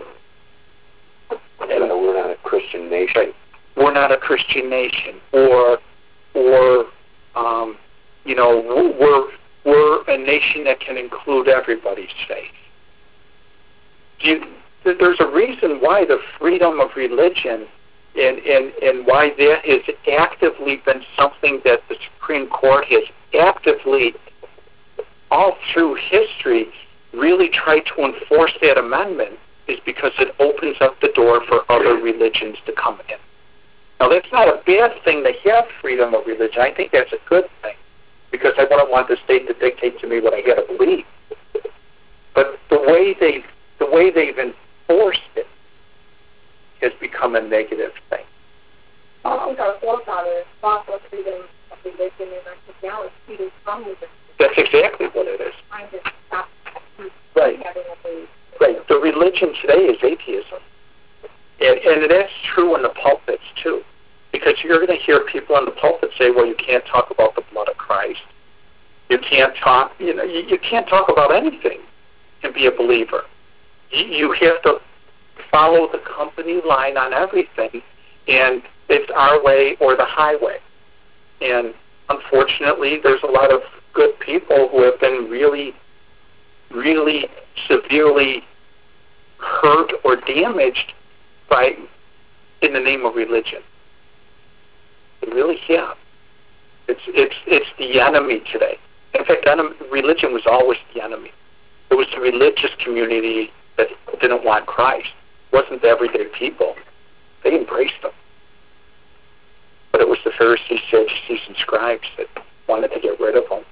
S5: And we're not a Christian nation.
S1: We're not a Christian nation, or, or, um, you know, we're we're a nation that can include everybody's faith. You, there's a reason why the freedom of religion and, and, and why that has actively been something that the Supreme Court has actively, all through history, really tried to enforce that amendment, is because it opens up the door for other religions to come in. Now, that's not a bad thing to have freedom of religion. I think that's a good thing, because I wouldn't want the state to dictate to me what I got to believe. But the way they the way they've enforced it has become a negative thing.
S3: I think our forefathers fought for freedom of religion, and I think now it's freedom from religion.
S1: That's exactly what it is.
S3: Trying to stop
S1: Right.
S3: having a belief.
S1: Right. The religion today is atheism. And, and that's true in the pulpits, too. Because you're going to hear people in the pulpit say, well, you can't talk about the blood of Christ. You can't talk, you know, you, you can't talk about anything and be a believer. You, you have to follow the company line on everything, and it's our way or the highway. And unfortunately, there's a lot of good people who have been really, really severely hurt or damaged by, in the name of religion. They really have. It's it's it's the enemy today. In fact, enemy, religion was always the enemy. It was the religious community that didn't want Christ. It wasn't the everyday people. They embraced him. But it was the Pharisees, Sadducees, and scribes that wanted to get rid of him.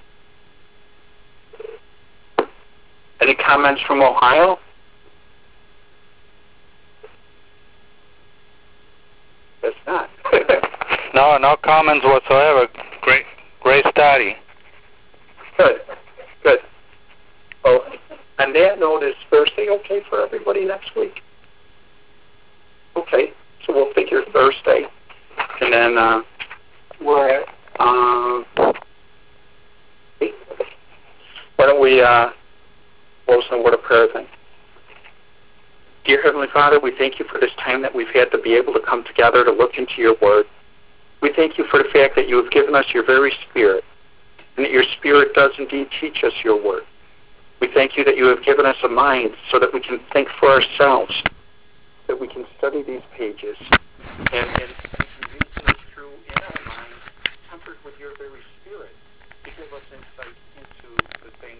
S1: Any comments from Ohio? That's not.
S6: No, no comments whatsoever. Great, great study.
S1: Good, good. Well, on that note, is Thursday okay for everybody next week? Okay, so we'll figure Thursday, and then uh, we're at. Uh, why don't we uh, close on what a prayer thing? Dear Heavenly Father, we thank you for this time that we've had to be able to come together to look into your word. We thank you for the fact that you have given us your very Spirit, and that your Spirit does indeed teach us your word. We thank you that you have given us a mind so that we can think for ourselves, that we can study these pages and, and